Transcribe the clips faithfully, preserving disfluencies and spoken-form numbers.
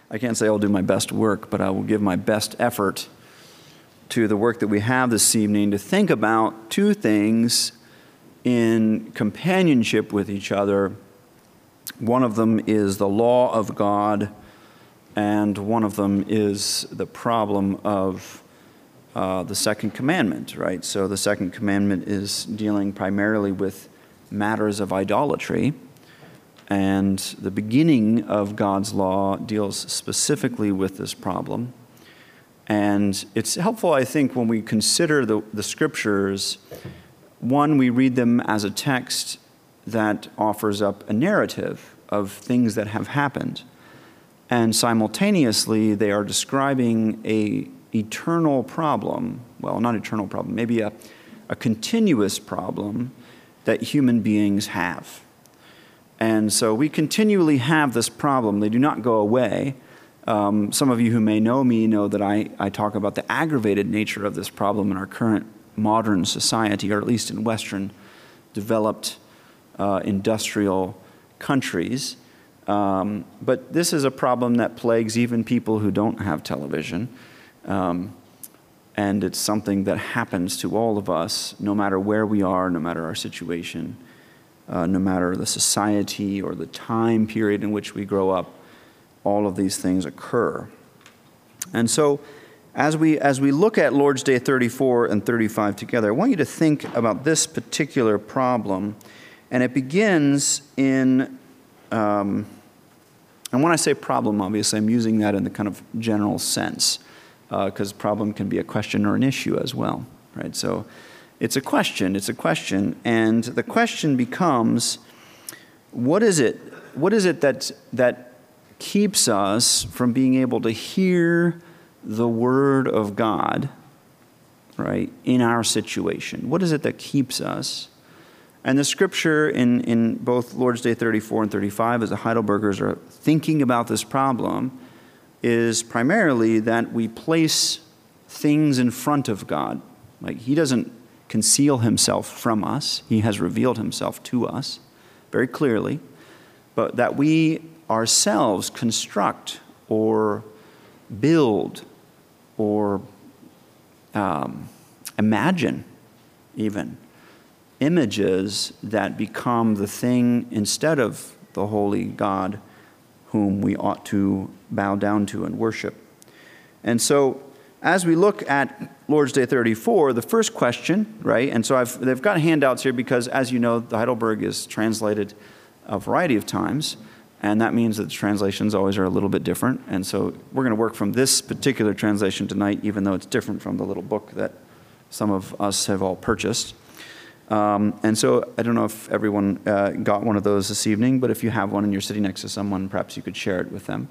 I can't say I'll do my best work, but I will give my best effort to the work that we have this evening to think about two things in companionship with each other. One of them is the law of God, and one of them is the problem of uh, the second commandment, right? So the second commandment is dealing primarily with matters of idolatry, and the beginning of God's law deals specifically with this problem. And it's helpful, I think, when we consider the, the scriptures. One, we read them as a text that offers up a narrative of things that have happened. And simultaneously, they are describing a eternal problem, well, not eternal problem, maybe a, a continuous problem that human beings have. And so we continually have this problem. They do not go away. Um, some of you who may know me know that I, I talk about the aggravated nature of this problem in our current modern society, or at least in Western developed uh, industrial countries. Um, but this is a problem that plagues even people who don't have television. Um, and it's something that happens to all of us, no matter where we are, no matter our situation, uh, no matter the society or the time period in which we grow up. All of these things occur. And so as we as we look at Lord's Day thirty-four and thirty-five together, I want you to think about this particular problem. And it begins in, um, and when I say problem, obviously I'm using that in the kind of general sense, because uh, problem can be a question or an issue as well, right? So it's a question, it's a question, and the question becomes, what is it, what is it that that keeps us from being able to hear the word of God, right, in our situation? What is it that keeps us? And the scripture in, in both Lord's Day thirty-four and thirty-five, as the Heidelbergers are thinking about this problem, is primarily that we place things in front of God. Like, he doesn't conceal himself from us. He has revealed himself to us very clearly. But that we ourselves construct or build or um, imagine even images that become the thing instead of the holy God whom we ought to bow down to and worship. And so as we look at Lord's Day thirty-four, the first question, right, and so I've, they've got handouts here because, as you know, the Heidelberg is translated a variety of times, and that means that the translations always are a little bit different. And so we're going to work from this particular translation tonight, even though it's different from the little book that some of us have all purchased. Um, and so I don't know if everyone uh, got one of those this evening, but if you have one and you're sitting next to someone, perhaps you could share it with them.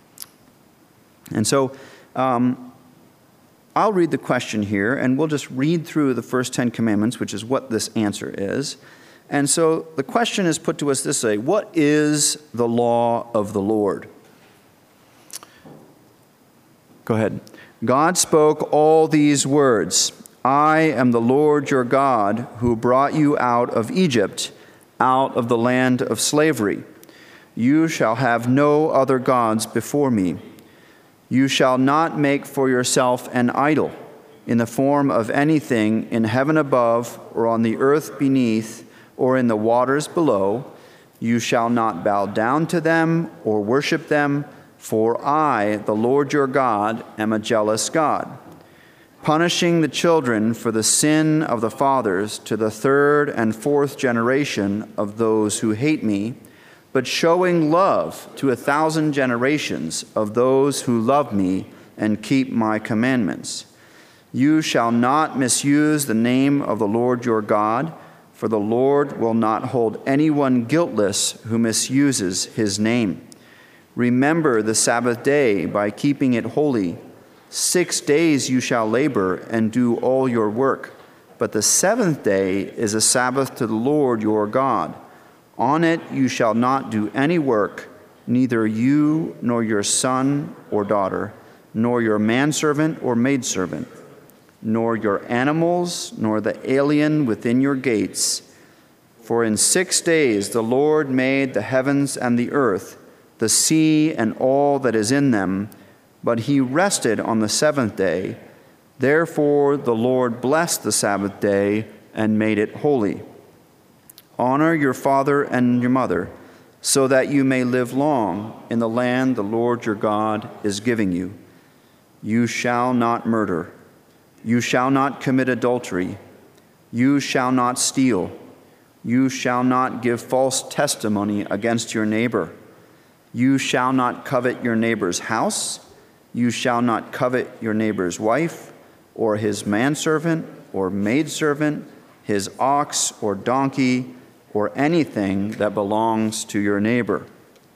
And so um, I'll read the question here, and we'll just read through the first Ten Commandments, which is what this answer is. And so the question is put to us this way: what is the law of the Lord? Go ahead. God spoke all these words: I am the Lord your God, who brought you out of Egypt, out of the land of slavery. You shall have no other gods before me. You shall not make for yourself an idol in the form of anything in heaven above, or on the earth beneath, or in the waters below. You shall not bow down to them or worship them, for I, the Lord your God, am a jealous God, punishing the children for the sin of the fathers to the third and fourth generation of those who hate me, but showing love to a thousand generations of those who love me and keep my commandments. You shall not misuse the name of the Lord your God, for the Lord will not hold anyone guiltless who misuses his name. Remember the Sabbath day by keeping it holy. Six days you shall labor and do all your work, but the seventh day is a Sabbath to the Lord your God. On it you shall not do any work, neither you nor your son or daughter, nor your manservant or maidservant, nor your animals, nor the alien within your gates. For in six days the Lord made the heavens and the earth, the sea and all that is in them, but he rested on the seventh day. Therefore the Lord blessed the Sabbath day and made it holy. Honor your father and your mother, so that you may live long in the land the Lord your God is giving you. You shall not murder. You shall not commit adultery. You shall not steal. You shall not give false testimony against your neighbor. You shall not covet your neighbor's house. You shall not covet your neighbor's wife, or his manservant, or maidservant, his ox or donkey, or anything that belongs to your neighbor.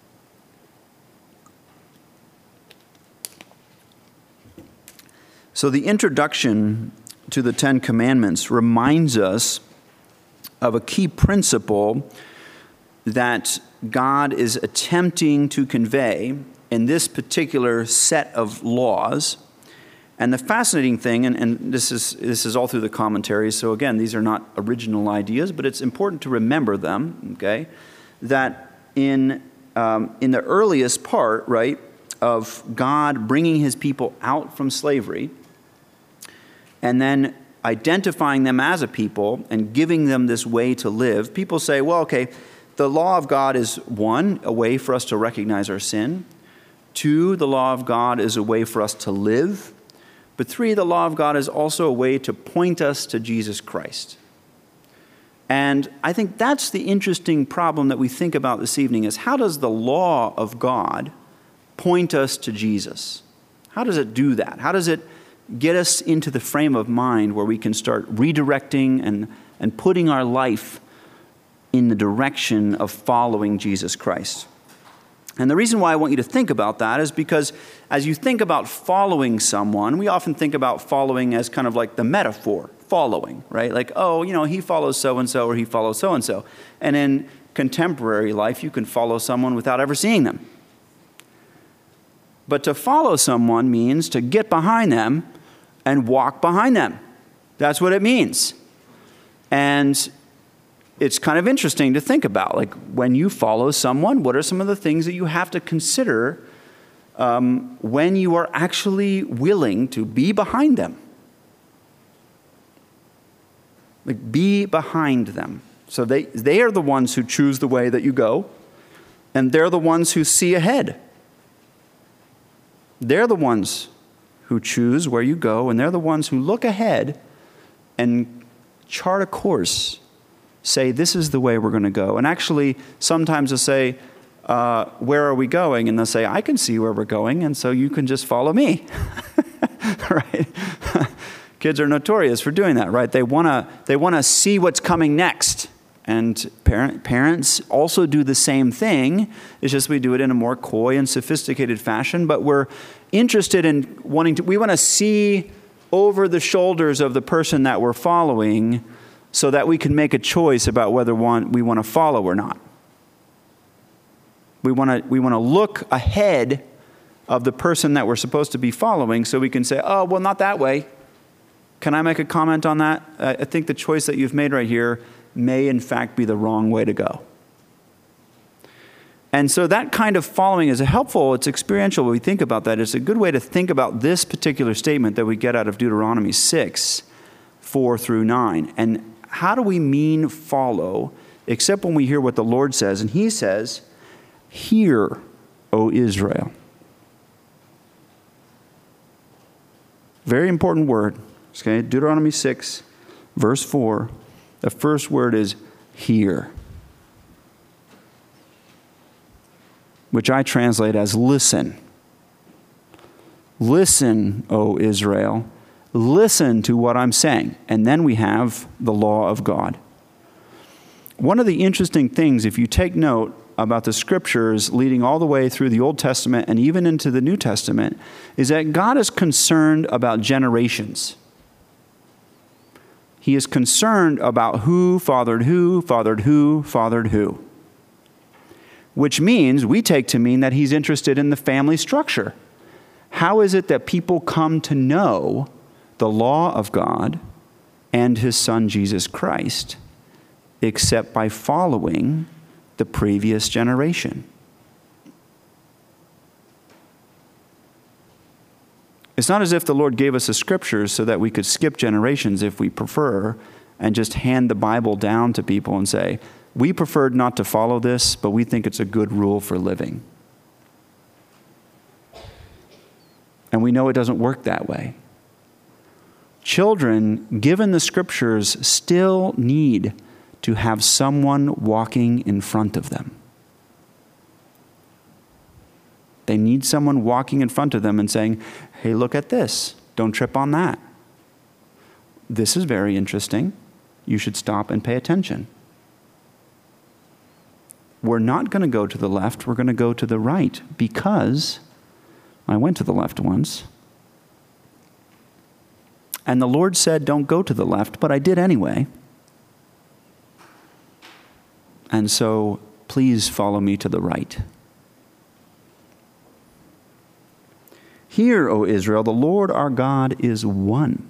So the introduction to the Ten Commandments reminds us of a key principle that God is attempting to convey in this particular set of laws. And the fascinating thing, and, and this is this is all through the commentaries, so again, these are not original ideas, but it's important to remember them, okay, that in, um, in the earliest part, right, of God bringing his people out from slavery, and then identifying them as a people and giving them this way to live, people say, well, okay, the law of God is, one, a way for us to recognize our sin. Two, the law of God is a way for us to live. But three, the law of God is also a way to point us to Jesus Christ. And I think that's the interesting problem that we think about this evening is how does the law of God point us to Jesus? How does it do that? How does it get us into the frame of mind where we can start redirecting and, and putting our life in the direction of following Jesus Christ? And the reason why I want you to think about that is because as you think about following someone, we often think about following as kind of like the metaphor, following, right? Like, oh, you know, he follows so-and-so or he follows so-and-so. And in contemporary life, you can follow someone without ever seeing them. But to follow someone means to get behind them and walk behind them. That's what it means. And it's kind of interesting to think about, like when you follow someone, what are some of the things that you have to consider um, when you are actually willing to be behind them? Like be behind them. So they, they are the ones who choose the way that you go, and they're the ones who see ahead. They're the ones who choose where you go, and they're the ones who look ahead and chart a course. Say, this is the way we're going to go. And actually, sometimes they'll say, uh, where are we going? And they'll say, I can see where we're going, and so you can just follow me. Right? Kids are notorious for doing that, right? They want to they want to see what's coming next. And parent, parents also do the same thing. It's just we do it in a more coy and sophisticated fashion, but we're interested in wanting to, we want to see over the shoulders of the person that we're following so that we can make a choice about whether one, we want to follow or not. We want to we want to look ahead of the person that we're supposed to be following so we can say, oh, well, not that way. Can I make a comment on that? I think the choice that you've made right here may in fact be the wrong way to go. And so that kind of following is a helpful, it's experiential when we think about that. It's a good way to think about this particular statement that we get out of Deuteronomy six, four through nine. And how do we mean follow, except when we hear what the Lord says? And he says, hear, O Israel. Very important word. Okay, Deuteronomy six, verse four. The first word is hear, which I translate as listen. Listen, O Israel. Listen to what I'm saying. And then we have the law of God. One of the interesting things, if you take note about the scriptures leading all the way through the Old Testament and even into the New Testament, is that God is concerned about generations. He is concerned about who fathered who, fathered who, fathered who. Which means, we take to mean that he's interested in the family structure. How is it that people come to know the law of God and his son Jesus Christ, except by following the previous generation? It's not as if the Lord gave us the scriptures so that we could skip generations if we prefer and just hand the Bible down to people and say, we preferred not to follow this, but we think it's a good rule for living. And we know it doesn't work that way. Children, given the scriptures, still need to have someone walking in front of them. They need someone walking in front of them and saying, hey, look at this. Don't trip on that. This is very interesting. You should stop and pay attention. We're not going to go to the left. We're going to go to the right because I went to the left once. And the Lord said, don't go to the left, but I did anyway. And so please follow me to the right. Hear, O Israel, the Lord our God is one.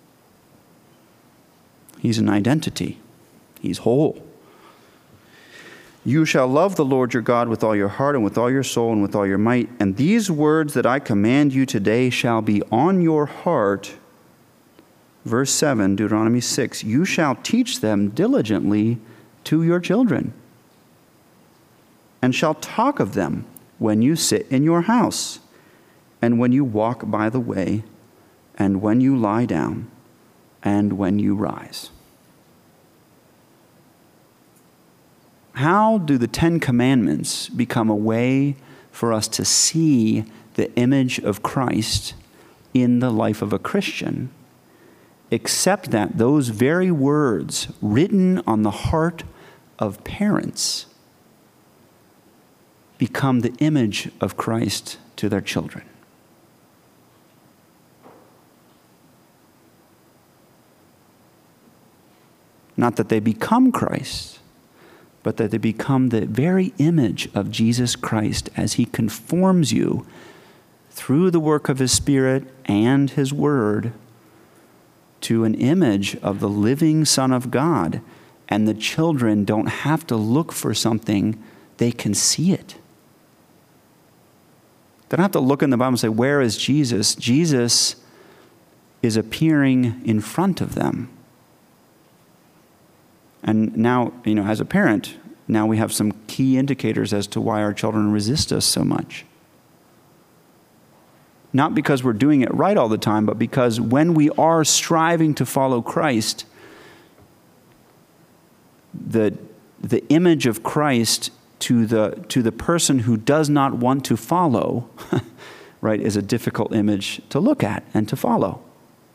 He's an identity. He's whole. You shall love the Lord your God with all your heart and with all your soul and with all your might. And these words that I command you today shall be on your heart. Verse seven, Deuteronomy six, you shall teach them diligently to your children, and shall talk of them when you sit in your house, and when you walk by the way, and when you lie down, and when you rise. How do the Ten Commandments become a way for us to see the image of Christ in the life of a Christian, except that those very words written on the heart of parents become the image of Christ to their children? Not that they become Christ, but that they become the very image of Jesus Christ as he conforms you through the work of his Spirit and his Word to an image of the living Son of God. And the children don't have to look for something, they can see it. They don't have to look in the Bible and say, where is Jesus? Jesus is appearing in front of them. And now, you know, as a parent, now we have some key indicators as to why our children resist us so much. Not because we're doing it right all the time, but because when we are striving to follow Christ, the, the image of Christ to the, to the person who does not want to follow, right, is a difficult image to look at and to follow.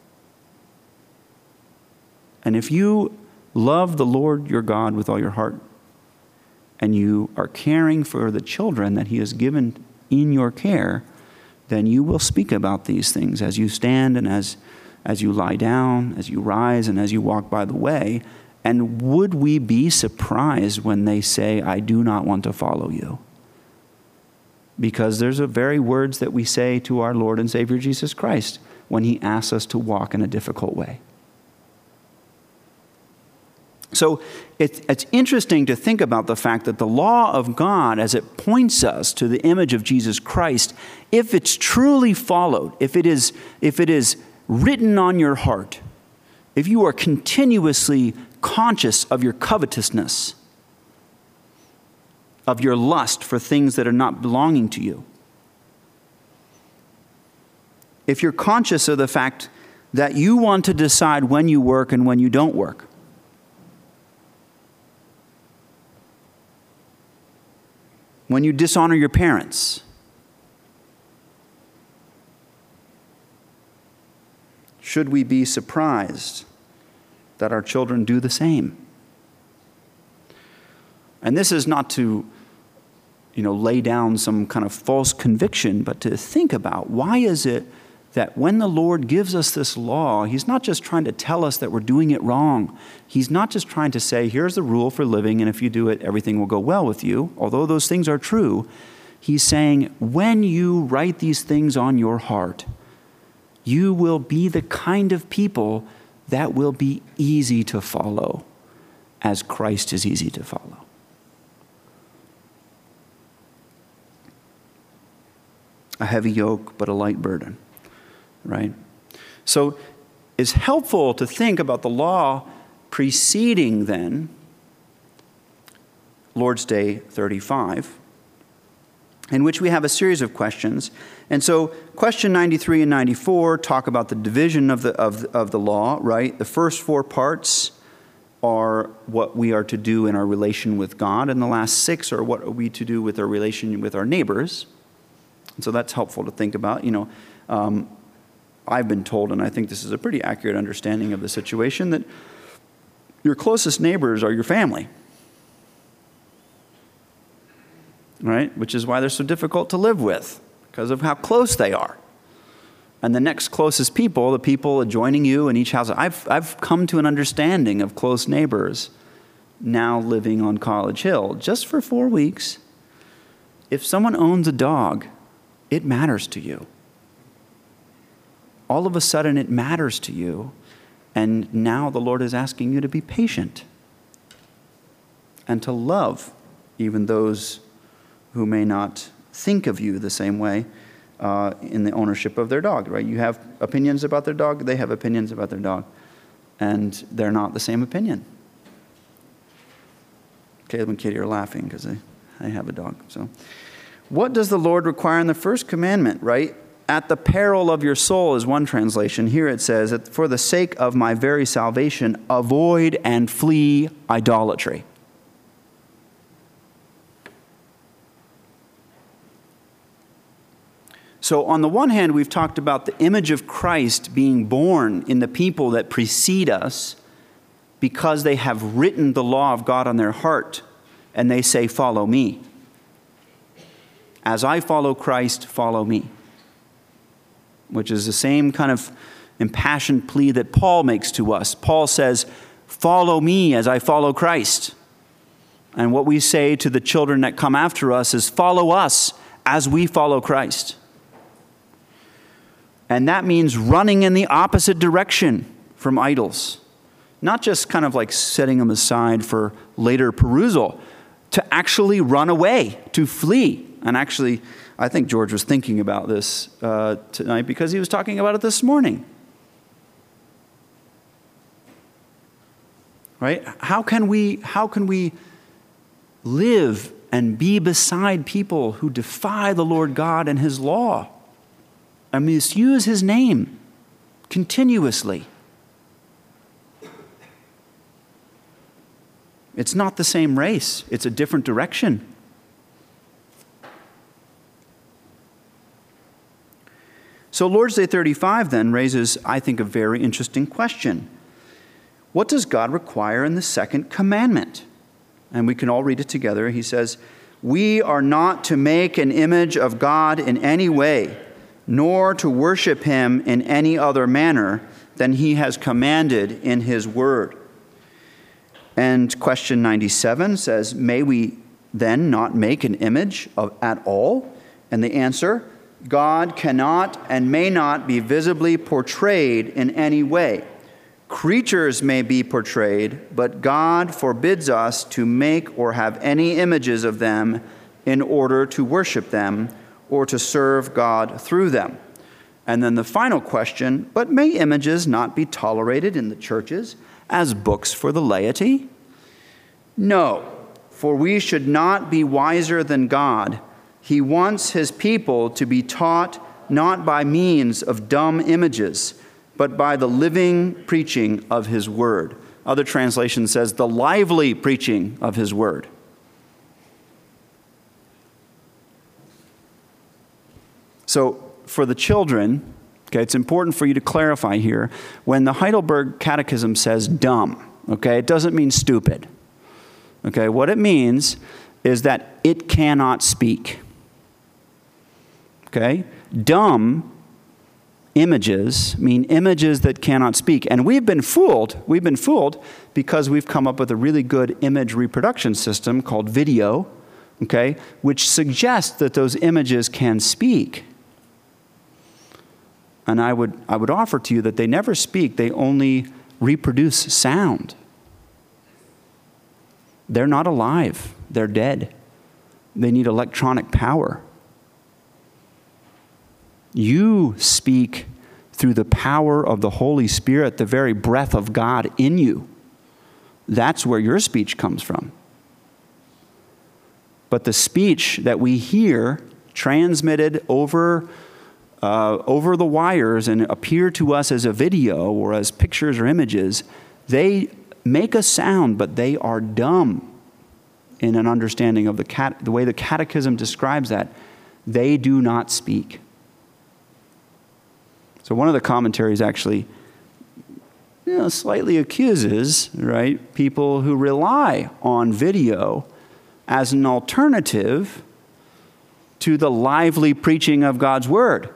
And if you love the Lord your God with all your heart, and you are caring for the children that he has given in your care, then you will speak about these things as you stand and as, as you lie down, as you rise, and as you walk by the way. And would we be surprised when they say, I do not want to follow you? Because there's the very words that we say to our Lord and Savior Jesus Christ when he asks us to walk in a difficult way. So it's, it's interesting to think about the fact that the law of God, as it points us to the image of Jesus Christ, if it's truly followed, if it is, if it is written on your heart, if you are continuously conscious of your covetousness, of your lust for things that are not belonging to you, if you're conscious of the fact that you want to decide when you work and when you don't work, when you dishonor your parents, should we be surprised that our children do the same? And this is not to, you know, lay down some kind of false conviction, but to think about why is it that when the Lord gives us this law, he's not just trying to tell us that we're doing it wrong. He's not just trying to say, here's the rule for living, and if you do it, everything will go well with you, although those things are true. He's saying, when you write these things on your heart, you will be the kind of people that will be easy to follow, as Christ is easy to follow. A heavy yoke, but a light burden. right? So it's helpful to think about the law preceding then Lord's Day thirty-five, in which we have a series of questions. And so question ninety-three and ninety-four talk about the division of the, of, of the law, right? The first four parts are what we are to do in our relation with God, and the last six are what are we to do with our relation with our neighbors. And so that's helpful to think about. You know, um, I've been told, and I think this is a pretty accurate understanding of the situation, that your closest neighbors are your family. Right? Which is why they're so difficult to live with, because of how close they are. And the next closest people, the people adjoining you in each house, I've, I've come to an understanding of close neighbors now living on College Hill just for four weeks. If someone owns a dog, it matters to you. All of a sudden it matters to you, and now the Lord is asking you to be patient and to love even those who may not think of you the same way uh, in the ownership of their dog, right? You have opinions about their dog, they have opinions about their dog, and they're not the same opinion. Caleb and Kitty are laughing because they, they have a dog. So, what does the Lord require in the first commandment, right? At the peril of your soul is one translation. Here it says, for the sake of my very salvation, avoid and flee idolatry. So on the one hand, we've talked about the image of Christ being born in the people that precede us because they have written the law of God on their heart, and they say, follow me. As I follow Christ, follow me. Which is the same kind of impassioned plea that Paul makes to us. Paul says, follow me as I follow Christ. And what we say to the children that come after us is, follow us as we follow Christ. And that means running in the opposite direction from idols. Not just kind of like setting them aside for later perusal, to actually run away, to flee. And actually, I think George was thinking about this uh, tonight because he was talking about it this morning. Right? How can we, how can we live and be beside people who defy the Lord God and His law and misuse His name continuously? It's not the same race. It's a different direction. So Lord's Day thirty-five then raises, I think, a very interesting question. What does God require in the second commandment? And we can all read it together. He says, we are not to make an image of God in any way, nor to worship Him in any other manner than He has commanded in His word. And question ninety-seven says, may we then not make an image of at all? And the answer, God cannot and may not be visibly portrayed in any way. Creatures may be portrayed, but God forbids us to make or have any images of them in order to worship them or to serve God through them. And then the final question, but may images not be tolerated in the churches as books for the laity? No, for we should not be wiser than God. He wants His people to be taught not by means of dumb images, but by the living preaching of His word. Other translation says the lively preaching of His word. So for the children, okay, it's important for you to clarify here, when the Heidelberg Catechism says dumb, okay, it doesn't mean stupid. Okay, what it means is that it cannot speak. Okay? Dumb images mean images that cannot speak. And we've been fooled. We've been fooled because we've come up with a really good image reproduction system called video, okay, which suggests that those images can speak. And I would, I would offer to you that they never speak. They only reproduce sound. They're not alive. They're dead. They need electronic power. You speak through the power of the Holy Spirit, the very breath of God in you. That's where your speech comes from. But the speech that we hear transmitted over uh, over the wires and appear to us as a video or as pictures or images, they make a sound, but they are dumb in an understanding of the cat, the way the Catechism describes that. They do not speak. So one of the commentaries actually, you know, slightly accuses, right, people who rely on video as an alternative to the lively preaching of God's Word.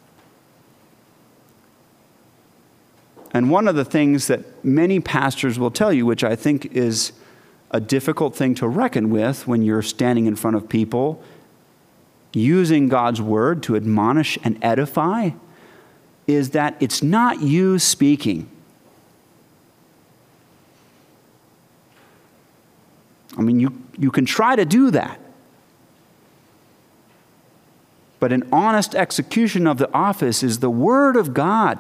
And one of the things that many pastors will tell you, which I think is a difficult thing to reckon with when you're standing in front of people, using God's Word to admonish and edify, is that it's not you speaking. I mean, you, you can try to do that. But an honest execution of the office is the Word of God,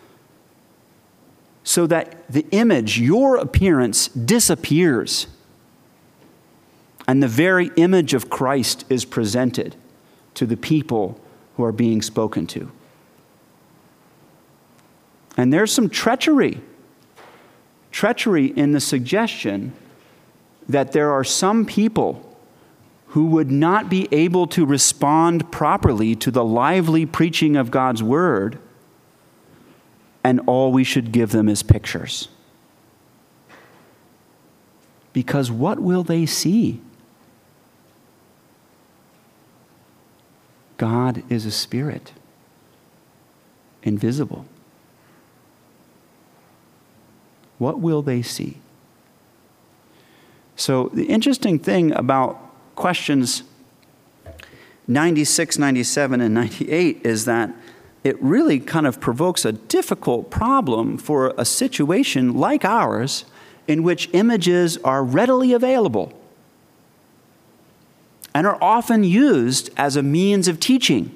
so that the image, your appearance, disappears. And the very image of Christ is presented to the people who are being spoken to. And there's some treachery. Treachery in the suggestion that there are some people who would not be able to respond properly to the lively preaching of God's Word, and all we should give them is pictures. Because what will they see? God is a spirit, invisible. What will they see? So the interesting thing about questions ninety-six, ninety-seven, and ninety-eight is that it really kind of provokes a difficult problem for a situation like ours in which images are readily available and are often used as a means of teaching.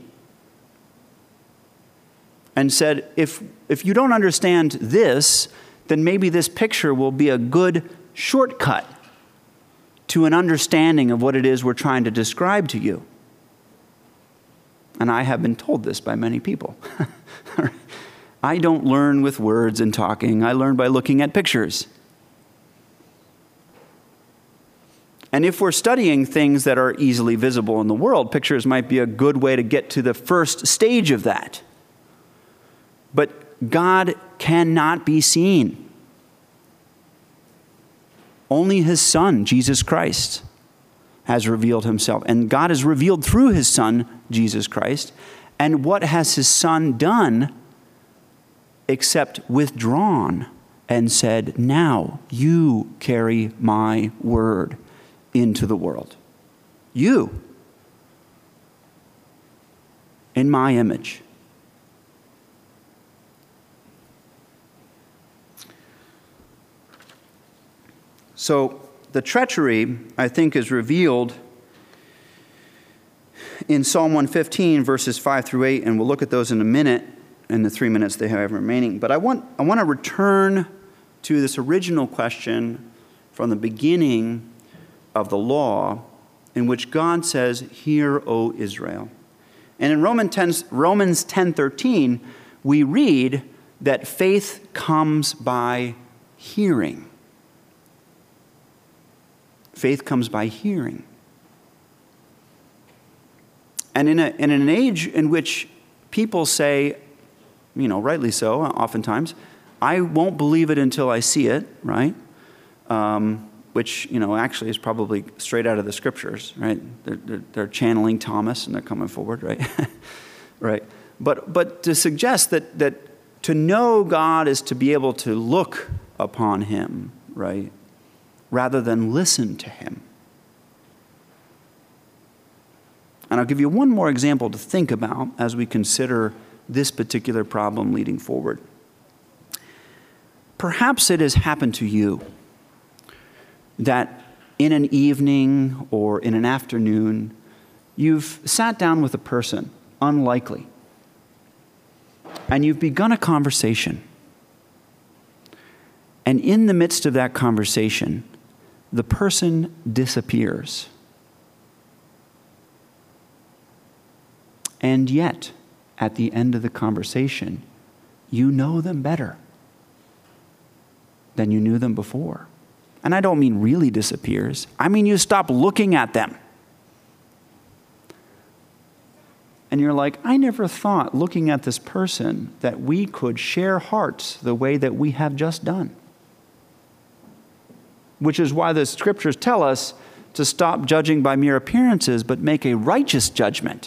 And said, if, if you don't understand this, then maybe this picture will be a good shortcut to an understanding of what it is we're trying to describe to you. And I have been told this by many people. I don't learn with words and talking. I learn by looking at pictures. And if we're studying things that are easily visible in the world, pictures might be a good way to get to the first stage of that. But God cannot be seen. Only His Son, Jesus Christ, has revealed Himself. And God is revealed through His Son, Jesus Christ. And what has His Son done except withdrawn and said, now you carry my word into the world. You. In my image. So the treachery, I think, is revealed in Psalm one fifteen, verses five through eight, and we'll look at those in a minute, in the three minutes they have remaining. But I want, I want to return to this original question from the beginning of the law, in which God says, "Hear, O Israel." And in Romans ten thirteen, we read that faith comes by hearing. Faith comes by hearing. And in, a, in an age in which people say, you know, rightly so, oftentimes, I won't believe it until I see it, right? Um, which, you know, actually is probably straight out of the Scriptures, right? They're, they're, they're channeling Thomas and they're coming forward, right? Right. But but to suggest that that to know God is to be able to look upon Him, right? Rather than listen to Him. And I'll give you one more example to think about as we consider this particular problem leading forward. Perhaps it has happened to you that in an evening or in an afternoon, you've sat down with a person, unlikely, and you've begun a conversation. And in the midst of that conversation, the person disappears. And yet, at the end of the conversation, you know them better than you knew them before. And I don't mean really disappears. I mean you stop looking at them. And you're like, I never thought, looking at this person, that we could share hearts the way that we have just done. Which is why the scriptures tell us to stop judging by mere appearances, but make a righteous judgment.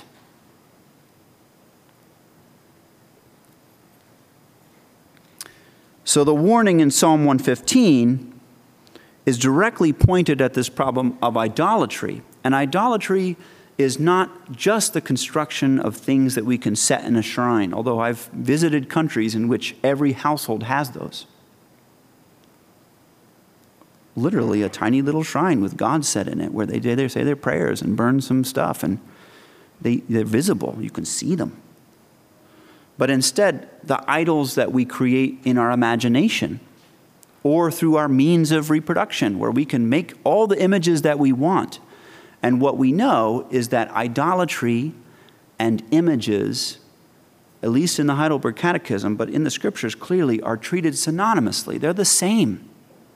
So the warning in Psalm one fifteen is directly pointed at this problem of idolatry. And idolatry is not just the construction of things that we can set in a shrine, although I've visited countries in which every household has those. Literally a tiny little shrine with God set in it, where they, they say their prayers and burn some stuff, and they, they're visible. You can see them. But instead, the idols that we create in our imagination or through our means of reproduction, where we can make all the images that we want. And what we know is that idolatry and images, at least in the Heidelberg Catechism, but in the scriptures clearly, are treated synonymously. They're the same.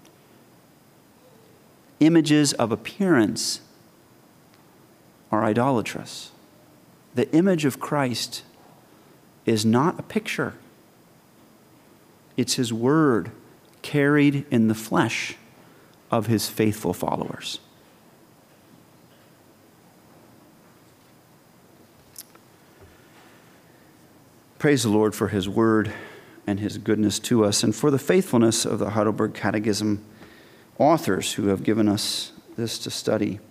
Images of appearance are idolatrous. The image of Christ is not a picture. It's his word carried in the flesh of his faithful followers. Praise the Lord for his word and his goodness to us, and for the faithfulness of the Heidelberg Catechism authors who have given us this to study.